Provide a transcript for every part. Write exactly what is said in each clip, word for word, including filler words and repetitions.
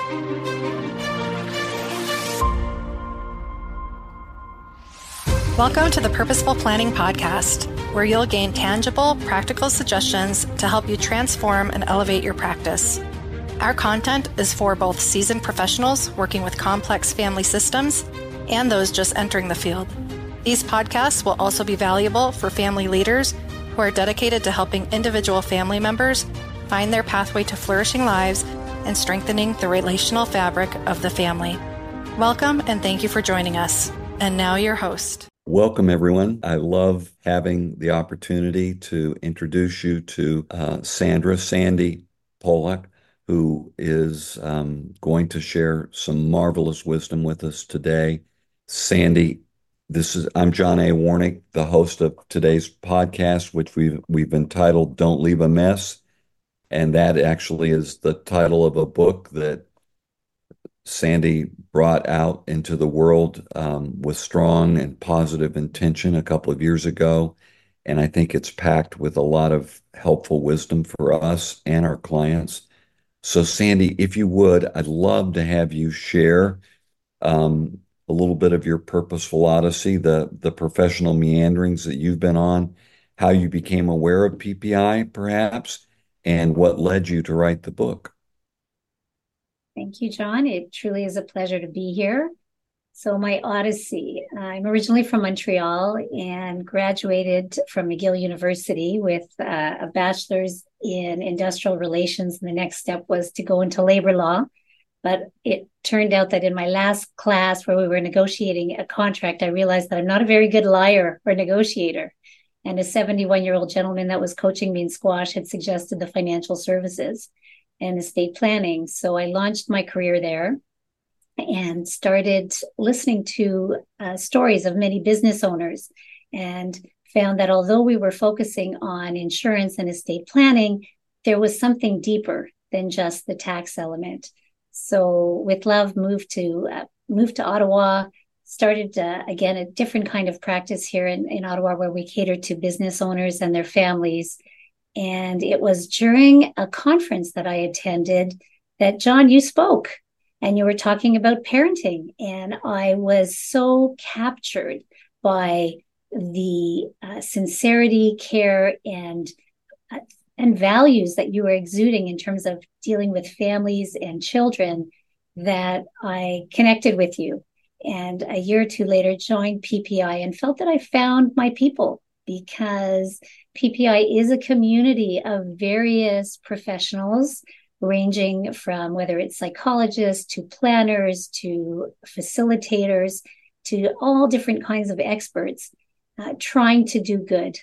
Welcome to the Purposeful Planning Podcast, where you'll gain tangible, practical suggestions to help you transform and elevate your practice. Our content is for both seasoned professionals working with complex family systems and those just entering the field. These podcasts will also be valuable for family leaders who are dedicated to helping individual family members find their pathway to flourishing lives and strengthening the relational fabric of the family. Welcome and thank you for joining us. And now your host. Welcome, everyone. I love having the opportunity to introduce you to uh, Sandra, Sandy Pollock, who is um, going to share some marvelous wisdom with us today. Sandy, this is I'm John A. Warnick, the host of today's podcast, which we've we've entitled "Don't Leave a Mess," and that actually is the title of a book that Sandy brought out into the world um, with strong and positive intention a couple of years ago. And I think it's packed with a lot of helpful wisdom for us and our clients. So Sandy, if you would, I'd love to have you share um, a little bit of your purposeful odyssey, the, the professional meanderings that you've been on, how you became aware of P P I, perhaps, and what led you to write the book. Thank you, John. It truly is a pleasure to be here. So my odyssey, I'm originally from Montreal and graduated from McGill University with uh, a bachelor's in industrial relations. And the next step was to go into labor law. But it turned out that in my last class where we were negotiating a contract, I realized that I'm not a very good liar or negotiator. And a seventy-one-year-old gentleman that was coaching me in squash had suggested the financial services and estate planning. So I launched my career there and started listening to uh, stories of many business owners and found that although we were focusing on insurance and estate planning, there was something deeper than just the tax element. So with love, moved to uh, moved to Ottawa, started uh, again a different kind of practice here in, in Ottawa where we cater to business owners and their families. And it was during a conference that I attended that, John, you spoke and you were talking about parenting. And I was so captured by the uh, sincerity, care, and uh, and values that you were exuding in terms of dealing with families and children that I connected with you. And a year or two later, joined P P I and felt that I found my people, because P P I is a community of various professionals, ranging from whether it's psychologists to planners to facilitators to all different kinds of experts, uh, trying to do good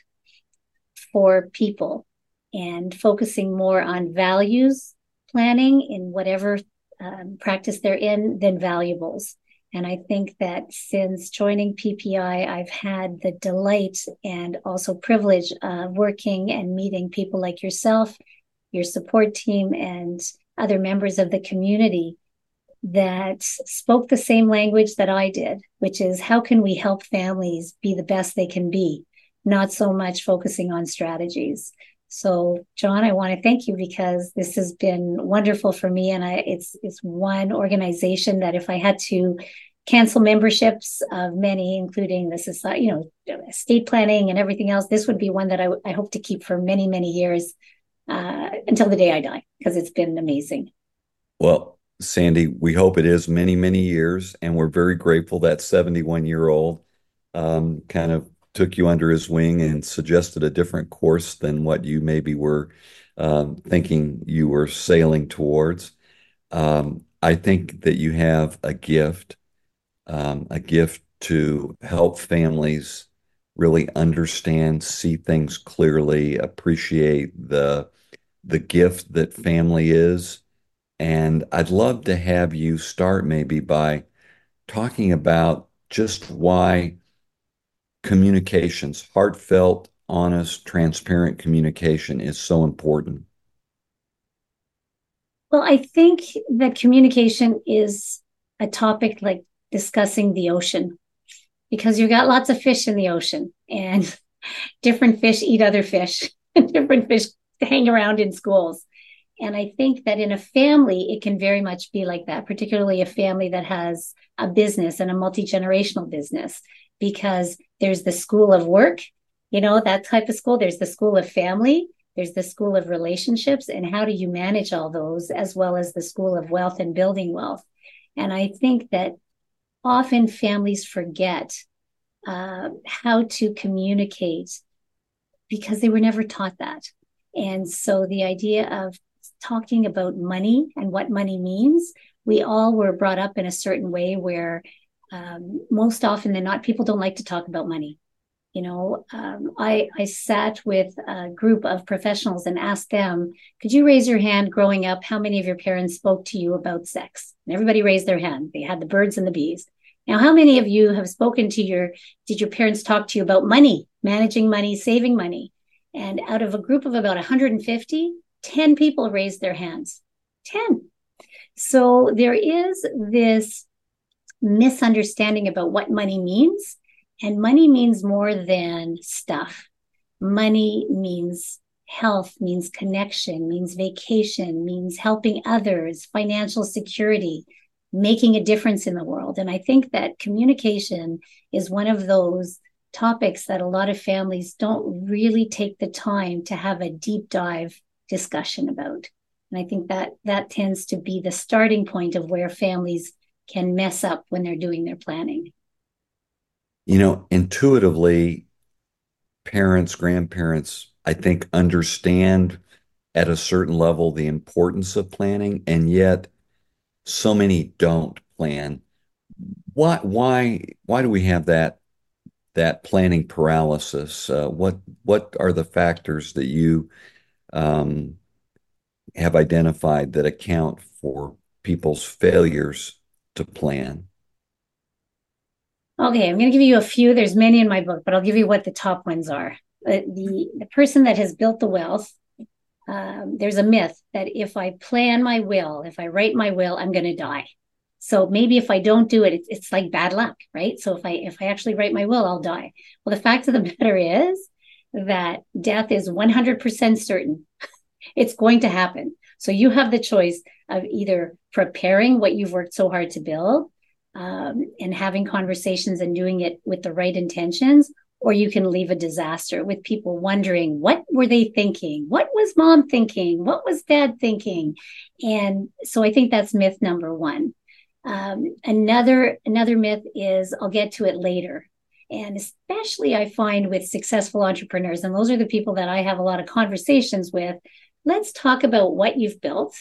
for people and focusing more on values planning in whatever um, practice they're in than valuables. And I think that since joining P P I, I've had the delight and also privilege of working and meeting people like yourself, your support team, and other members of the community that spoke the same language that I did, which is how can we help families be the best they can be, not so much focusing on strategies. So, John, I want to thank you because this has been wonderful for me. And I, it's it's one organization that if I had to cancel memberships of many, including the society, you know, estate planning and everything else, this would be one that I, I hope to keep for many, many years uh, until the day I die, because it's been amazing. Well, Sandy, we hope it is many, many years. And we're very grateful that seventy-one-year-old um, kind of took you under his wing and suggested a different course than what you maybe were um, thinking you were sailing towards. Um, I think that you have a gift, um, a gift to help families really understand, see things clearly, appreciate the the gift that family is. And I'd love to have you start maybe by talking about just why communications, heartfelt, honest, transparent communication is so important. Well, I think that communication is a topic like discussing the ocean, because you've got lots of fish in the ocean and different fish eat other fish and different fish hang around in schools. And I think that in a family, it can very much be like that, particularly a family that has a business and a multi-generational business, because there's the school of work, you know, that type of school. There's the school of family, there's the school of relationships, and how do you manage all those, as well as the school of wealth and building wealth. And I think that often families forget uh, how to communicate because they were never taught that. And so the idea of talking about money and what money means, we all were brought up in a certain way where um, most often than not, people don't like to talk about money. You know, um, I, I sat with a group of professionals and asked them, could you raise your hand growing up, how many of your parents spoke to you about sex? And everybody raised their hand. They had the birds and the bees. Now, how many of you have spoken to your, did your parents talk to you about money, managing money, saving money? And out of a group of about one hundred fifty, ten people raised their hands. ten. So there is this misunderstanding about what money means. And money means more than stuff. Money means health, means connection, means vacation, means helping others, financial security, making a difference in the world. And I think that communication is one of those topics that a lot of families don't really take the time to have a deep dive discussion about. And I think that that tends to be the starting point of where families can mess up when they're doing their planning. You know, intuitively, parents, grandparents, I think, understand at a certain level the importance of planning, and yet so many don't plan. Why, why, why do we have that that planning paralysis? Uh, what what are the factors that you um, have identified that account for people's failures to plan? Okay, I'm going to give you a few. There's many in my book, but I'll give you what the top ones are. The, the, the person that has built the wealth, um, there's a myth that if I plan my will, if I write my will, I'm going to die. So maybe if I don't do it, it's, it's like bad luck, right? So if I if I actually write my will, I'll die. Well, the fact of the matter is that death is one hundred percent certain. It's going to happen. So you have the choice of either preparing what you've worked so hard to build, um, and having conversations and doing it with the right intentions, or you can leave a disaster with people wondering, what were they thinking? What was mom thinking? What was dad thinking? And so I think that's myth number one. Um, another another myth is I'll get to it later. And especially I find with successful entrepreneurs, and those are the people that I have a lot of conversations with, let's talk about what you've built.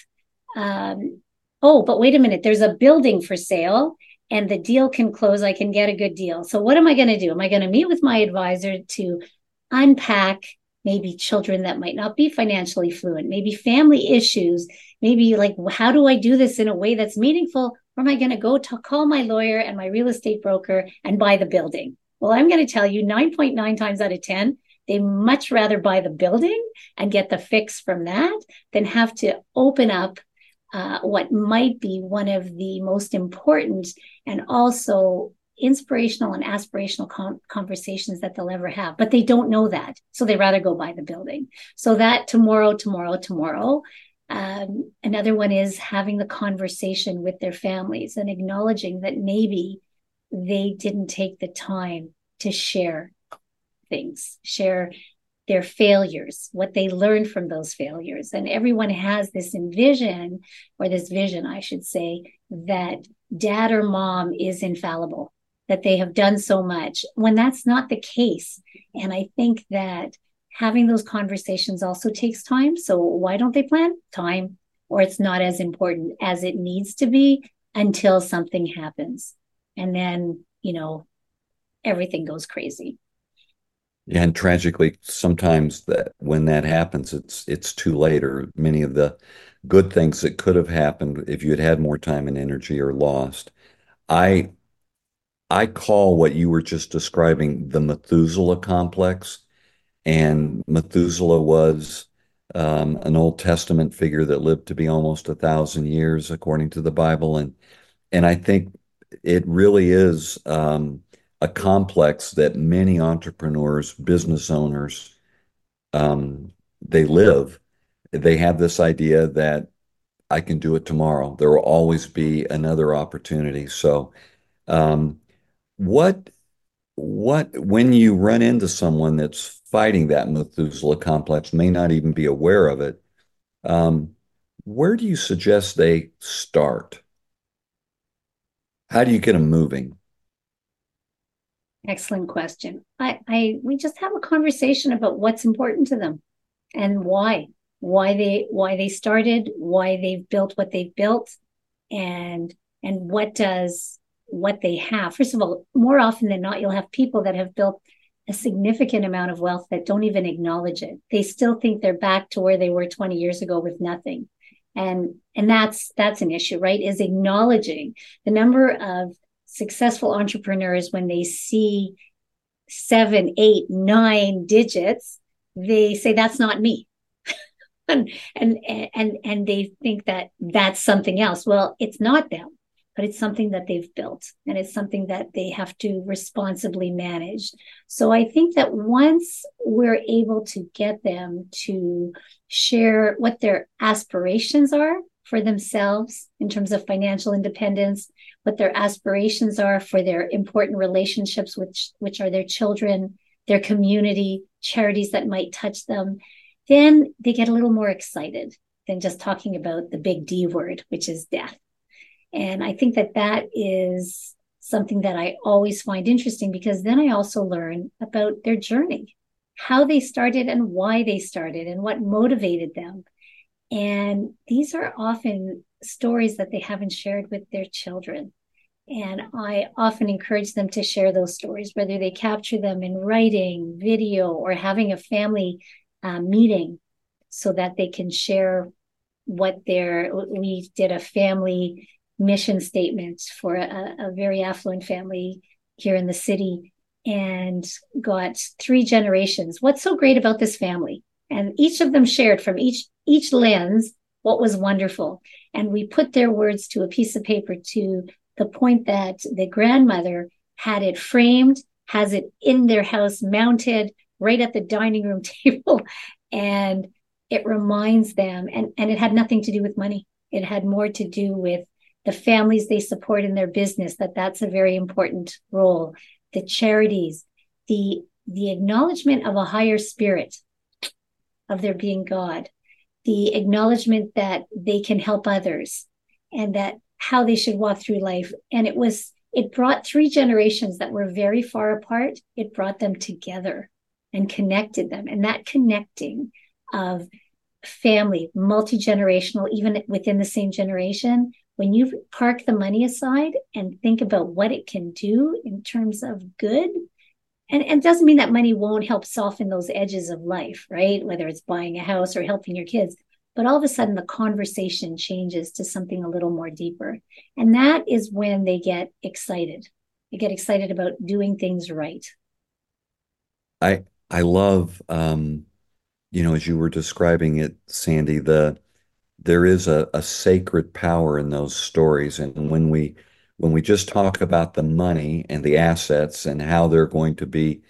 Um, oh, but wait a minute, there's a building for sale and the deal can close. I can get a good deal. So what am I going to do? Am I going to meet with my advisor to unpack maybe children that might not be financially fluent, maybe family issues, maybe like, how do I do this in a way that's meaningful? Or am I going to go to call my lawyer and my real estate broker and buy the building? Well, I'm going to tell you nine point nine times out of ten, they much rather buy the building and get the fix from that than have to open up uh, what might be one of the most important and also inspirational and aspirational com- conversations that they'll ever have. But they don't know that. So they rather go buy the building. So that tomorrow, tomorrow, tomorrow. Um, another one is having the conversation with their families and acknowledging that maybe they didn't take the time to share things, share their failures, what they learned from those failures. And everyone has this envision, or this vision, I should say, that dad or mom is infallible, that they have done so much, when that's not the case. And I think that having those conversations also takes time. So why don't they plan? Time, or it's not as important as it needs to be until something happens. And then, you know, everything goes crazy. Yeah, and tragically, sometimes that when that happens, it's it's too late, or many of the good things that could have happened if you had had more time and energy are lost. I I call what you were just describing the Methuselah complex. And Methuselah was um, an Old Testament figure that lived to be almost a thousand years, according to the Bible. And and I think it really is um, a complex that many entrepreneurs, business owners, um, they live. they have this idea that I can do it tomorrow. There will always be another opportunity. So, um, what what when you run into someone that's fighting that Methuselah complex, may not even be aware of it, um, where do you suggest they start? How do you get them moving? Excellent question. I, I we just have a conversation about what's important to them and why. Why they why they started, why they've built what they've built, and and what does what they have. First of all, more often than not, you'll have people that have built a significant amount of wealth that don't even acknowledge it. They still think they're back to where they were twenty years ago with nothing. And and that's that's an issue, right? Is acknowledging the number of successful entrepreneurs when they see seven, eight, nine digits, they say that's not me. And, and and and they think that that's something else. Well, it's not them, but it's something that they've built, and it's something that they have to responsibly manage. So I think that once we're able to get them to share what their aspirations are for themselves in terms of financial independence, what their aspirations are for their important relationships, which which are their children, their community, charities that might touch them, then they get a little more excited than just talking about the big D word, which is death. And I think that that is something that I always find interesting, because then I also learn about their journey, how they started and why they started and what motivated them. And these are often stories that they haven't shared with their children. And I often encourage them to share those stories, whether they capture them in writing, video, or having a family uh, meeting so that they can share what their, we did a family mission statement for a, a very affluent family here in the city and got three generations. What's so great about this family? And each of them shared from each each lens what was wonderful. And we put their words to a piece of paper, to the point that the grandmother had it framed, has it in their house mounted right at the dining room table. And it reminds them, and, and it had nothing to do with money. It had more to do with the families they support in their business, that that's a very important role, the charities, the, the acknowledgement of a higher spirit, of there being God, the acknowledgement that they can help others, and that how they should walk through life. And it was, it brought three generations that were very far apart. It brought them together and connected them. And that connecting of family, multi-generational, even within the same generation, when you park the money aside and think about what it can do in terms of good, and, and it doesn't mean that money won't help soften those edges of life, right? Whether it's buying a house or helping your kids, but all of a sudden the conversation changes to something a little more deeper. And that is when they get excited. They get excited about doing things right. I I love, um, you know, as you were describing it, Sandy, the there is a, a sacred power in those stories. And when we when we just talk about the money and the assets and how they're going to be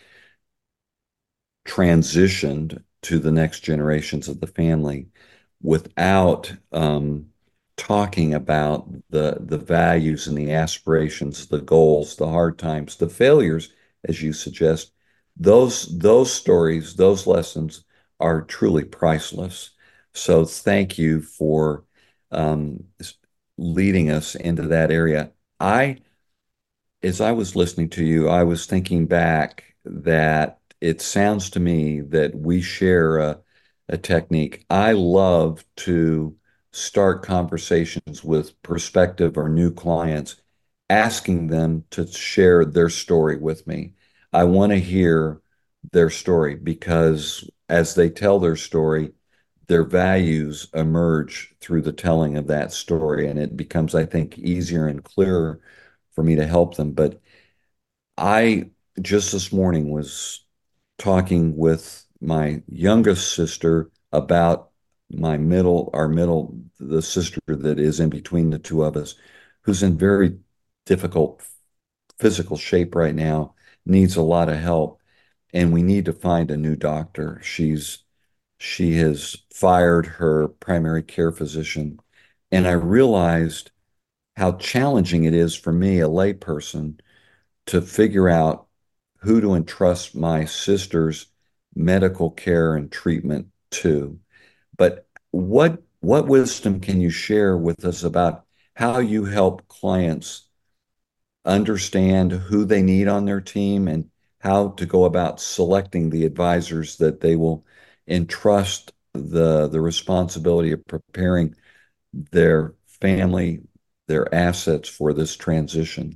transitioned to the next generations of the family, without um, talking about the the values and the aspirations, the goals, the hard times, the failures, as you suggest, those those stories, those lessons are truly priceless. So thank you for um, leading us into that area. I, as I was listening to you, I was thinking back that it sounds to me that we share a, a technique. I love to start conversations with prospective or new clients, asking them to share their story with me. I want to hear their story, because as they tell their story, their values emerge through the telling of that story. And it becomes, I think, easier and clearer for me to help them. But I just this morning was talking with my youngest sister about my middle, our middle, the sister that is in between the two of us, who's in very difficult physical shape right now, needs a lot of help, and we need to find a new doctor. She's she has fired her primary care physician. And I realized how challenging it is for me, a layperson, to figure out who to entrust my sister's medical care and treatment to. But what what wisdom can you share with us about how you help clients understand who they need on their team and how to go about selecting the advisors that they will entrust the the responsibility of preparing their family, their assets for this transition?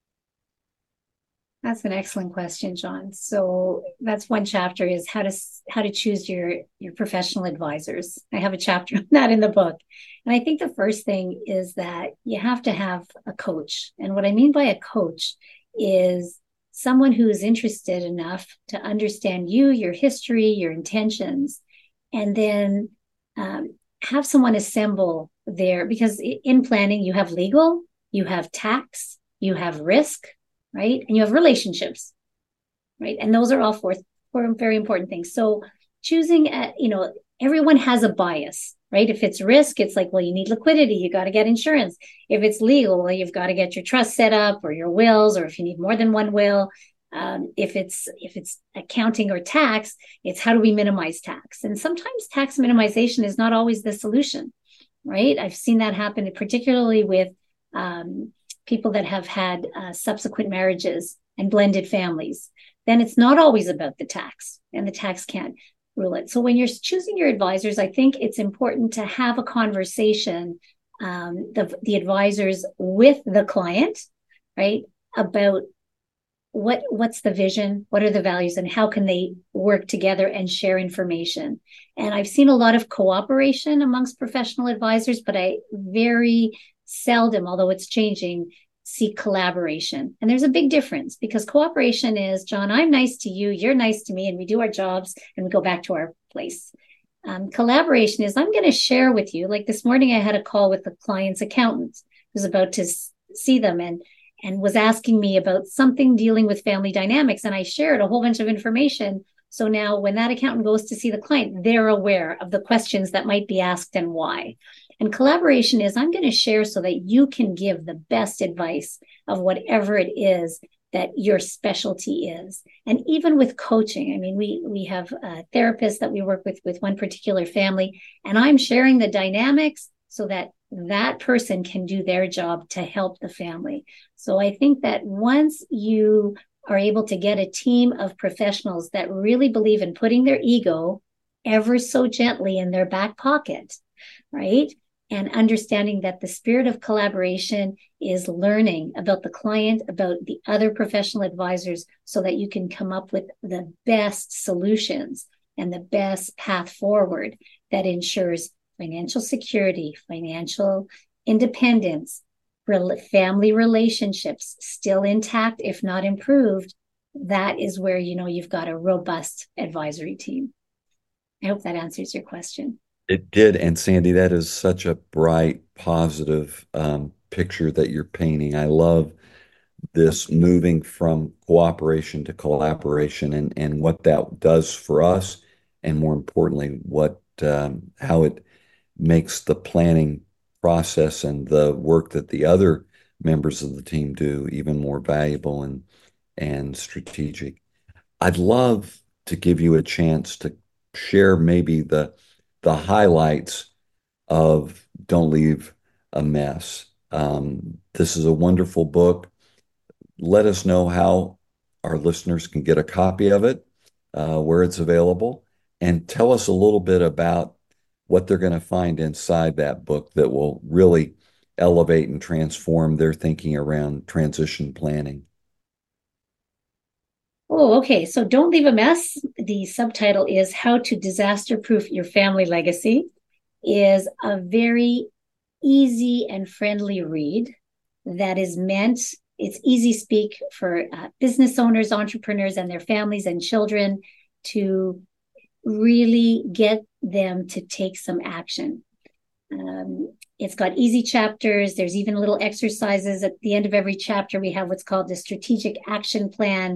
That's an excellent question, John. So that's one chapter is how to how to choose your your professional advisors. I have a chapter on that in the book. And I think the first thing is that you have to have a coach. And what I mean by a coach is someone who is interested enough to understand you, your history, your intentions, and then um, have someone assemble there, because in planning you have legal, you have tax, you have risk, right? And you have relationships, right? And those are all four, four very important things. So choosing, a, you know, everyone has a bias, right? If it's risk, it's like, well, you need liquidity, you got to get insurance. If it's legal, well, you've got to get your trust set up or your wills, or if you need more than one will. Um, if it's if it's accounting or tax, it's how do we minimize tax? And sometimes tax minimization is not always the solution, right? I've seen that happen, particularly with um, people that have had uh, subsequent marriages and blended families. Then it's not always about the tax, and the tax can't rule it. So when you're choosing your advisors, I think it's important to have a conversation, um, the, the advisors with the client, right, about what what's the vision, what are the values, and how can they work together and share information. And I've seen a lot of cooperation amongst professional advisors, but I very seldom, although it's changing, see collaboration. And there's a big difference, because cooperation is, John, I'm nice to you, you're nice to me, and we do our jobs and we go back to our place. Um, collaboration is, I'm going to share with you. Like this morning, I had a call with the client's accountant who's about to s- see them and and was asking me about something dealing with family dynamics. And I shared a whole bunch of information. So now when that accountant goes to see the client, they're aware of the questions that might be asked and why. And collaboration is, I'm going to share so that you can give the best advice of whatever it is that your specialty is. And even with coaching, I mean, we we have a therapist that we work with with one particular family, and I'm sharing the dynamics so that that person can do their job to help the family. So I think that once you are able to get a team of professionals that really believe in putting their ego ever so gently in their back pocket, right? And understanding that the spirit of collaboration is learning about the client, about the other professional advisors, so that you can come up with the best solutions and the best path forward that ensures financial security, financial independence, family relationships still intact, if not improved. That is where, you know, you've got a robust advisory team. I hope that answers your question. It did. And Sandy, that is such a bright, positive um, picture that you're painting. I love this moving from cooperation to collaboration, and, and what that does for us, and more importantly, what um, how it makes the planning process and the work that the other members of the team do even more valuable and and strategic. I'd love to give you a chance to share maybe the the highlights of Don't Leave a Mess. Um, this is a wonderful book. Let us know how our listeners can get a copy of it, uh, where it's available, and tell us a little bit about what they're going to find inside that book that will really elevate and transform their thinking around transition planning. Oh, okay. So Don't Leave a Mess. The subtitle is How to Disaster Proof Your Family Legacy. Is a very easy and friendly read that is meant, it's easy speak for uh, business owners, entrepreneurs, and their families and children to really get them to take some action. Um, it's got easy chapters. There's even little exercises at the end of every chapter. We have what's called the strategic action plan.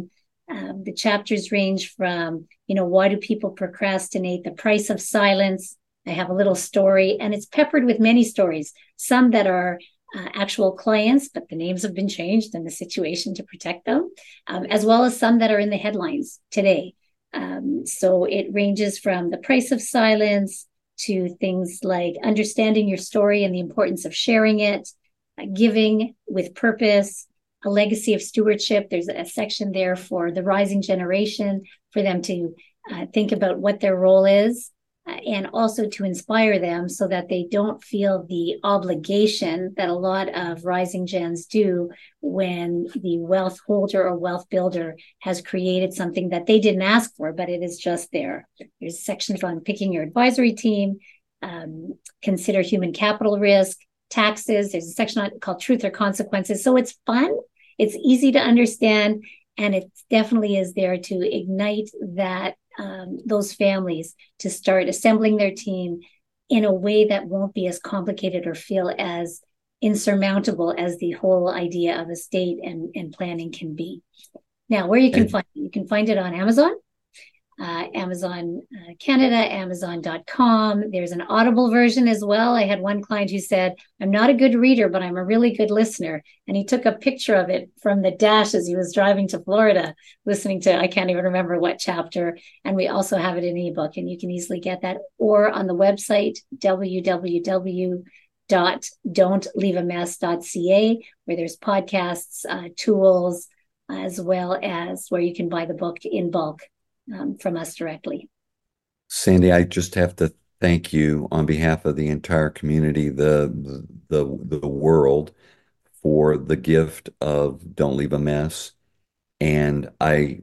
Um, the chapters range from, you know, why do people procrastinate? The price of silence. I have a little story, and it's peppered with many stories, some that are uh, actual clients, but the names have been changed in the situation to protect them, um, as well as some that are in the headlines today. Um, so it ranges from the price of silence to things like understanding your story and the importance of sharing it, uh, giving with purpose, a legacy of stewardship. There's a section there for the rising generation, for them to uh, think about what their role is, uh, and also to inspire them so that they don't feel the obligation that a lot of rising gens do when the wealth holder or wealth builder has created something that they didn't ask for, but it is just there. There's sections on picking your advisory team, um, consider human capital risk, taxes. There's a section on, called truth or consequences. So it's fun. It's easy to understand. And it definitely is there to ignite that, um, those families to start assembling their team in a way that won't be as complicated or feel as insurmountable as the whole idea of estate and, and planning can be. Now, where you can And find it, you can find it on Amazon. Uh, Amazon uh, Canada, Amazon dot com. There's an Audible version as well. I had one client who said, I'm not a good reader, but I'm a really good listener. And he took a picture of it from the dash as he was driving to Florida, listening to, I can't even remember what chapter. And we also have it in ebook, and you can easily get that, or on the website, w w w dot don't leave a mess dot c a, where there's podcasts, uh, tools, as well as where you can buy the book in bulk. Um, from us directly. Sandy, I just have to thank you on behalf of the entire community, the the the world, for the gift of Don't Leave a Mess. And I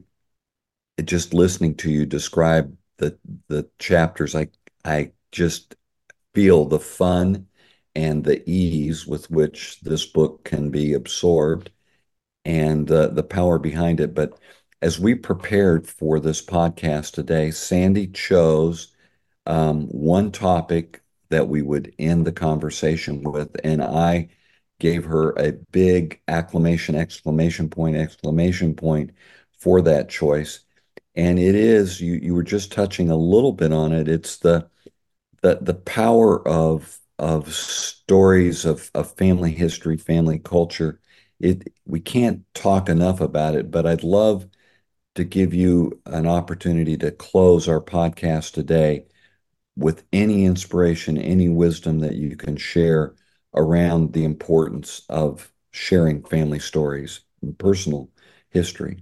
just listening to you describe the the chapters, I I just feel the fun and the ease with which this book can be absorbed, and uh, the power behind it. But as we prepared for this podcast today, Sandy chose um, one topic that we would end the conversation with, and I gave her a big acclamation, exclamation point, exclamation point for that choice. And it is, you you were just touching a little bit on it. It's the the the power of of stories of, of family history, family culture. It we can't talk enough about it, but I'd love to give you an opportunity to close our podcast today with any inspiration, any wisdom that you can share around the importance of sharing family stories and personal history.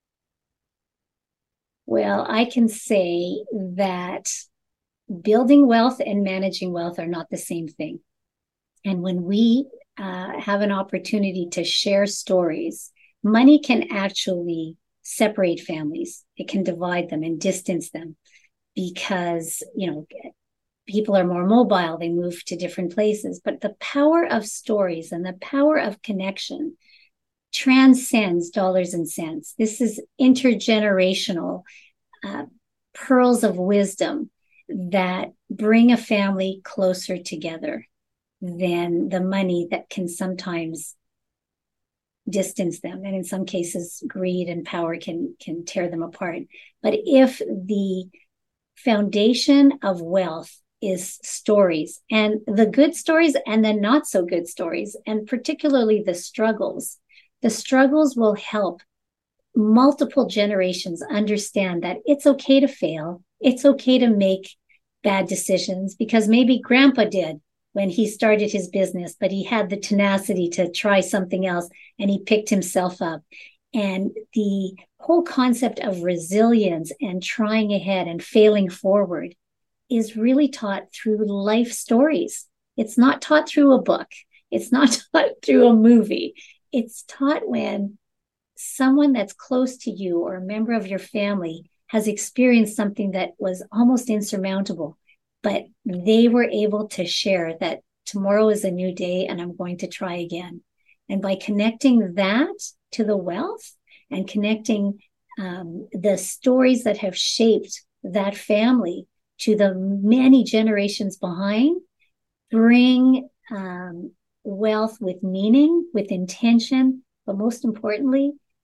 Well, I can say that building wealth and managing wealth are not the same thing. And when we uh, have an opportunity to share stories, money can actually separate families. It can divide them and distance them because, you know, people are more mobile. They move to different places. But the power of stories and the power of connection transcends dollars and cents. This is intergenerational uh, pearls of wisdom that bring a family closer together than the money that can sometimes distance them. And in some cases, greed and power can, can tear them apart. But if the foundation of wealth is stories, and the good stories and the not so good stories, and particularly the struggles, the struggles will help multiple generations understand that it's okay to fail. It's okay to make bad decisions, because maybe grandpa did when he started his business, but he had the tenacity to try something else and he picked himself up. And the whole concept of resilience and trying ahead and failing forward is really taught through life stories. It's not taught through a book. It's not taught through a movie. It's taught when someone that's close to you or a member of your family has experienced something that was almost insurmountable, but they were able to share that tomorrow is a new day and I'm going to try again. And by connecting that to the wealth and connecting um, the stories that have shaped that family to the many generations behind, bring um, wealth with meaning, with intention, but most importantly,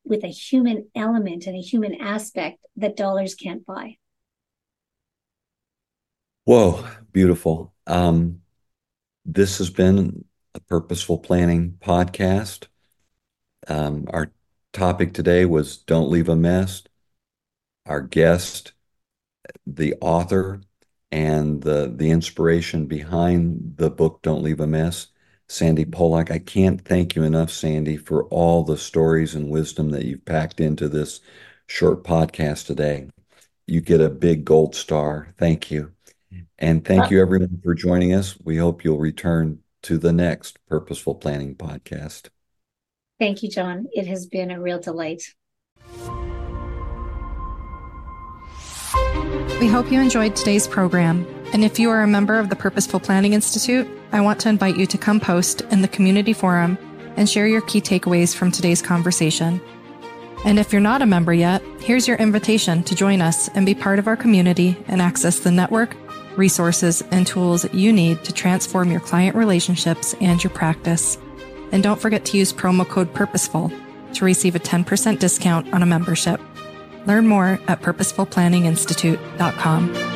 with a human element and a human aspect that dollars can't buy. Whoa, beautiful. Um, this has been a Purposeful Planning podcast. Um, our topic today was Don't Leave a Mess. Our guest, the author and the the inspiration behind the book Don't Leave a Mess, Sandy Polak. I can't thank you enough, Sandy, for all the stories and wisdom that you've packed into this short podcast today. You get a big gold star. Thank you. And thank you, everyone, for joining us. We hope you'll return to the next Purposeful Planning podcast. Thank you, John. It has been a real delight. We hope you enjoyed today's program. And if you are a member of the Purposeful Planning Institute, I want to invite you to come post in the community forum and share your key takeaways from today's conversation. And if you're not a member yet, here's your invitation to join us and be part of our community and access the network, resources, and tools you need to transform your client relationships and your practice. And don't forget to use promo code PURPOSEFUL to receive a ten percent discount on a membership. Learn more at purposeful planning institute dot com.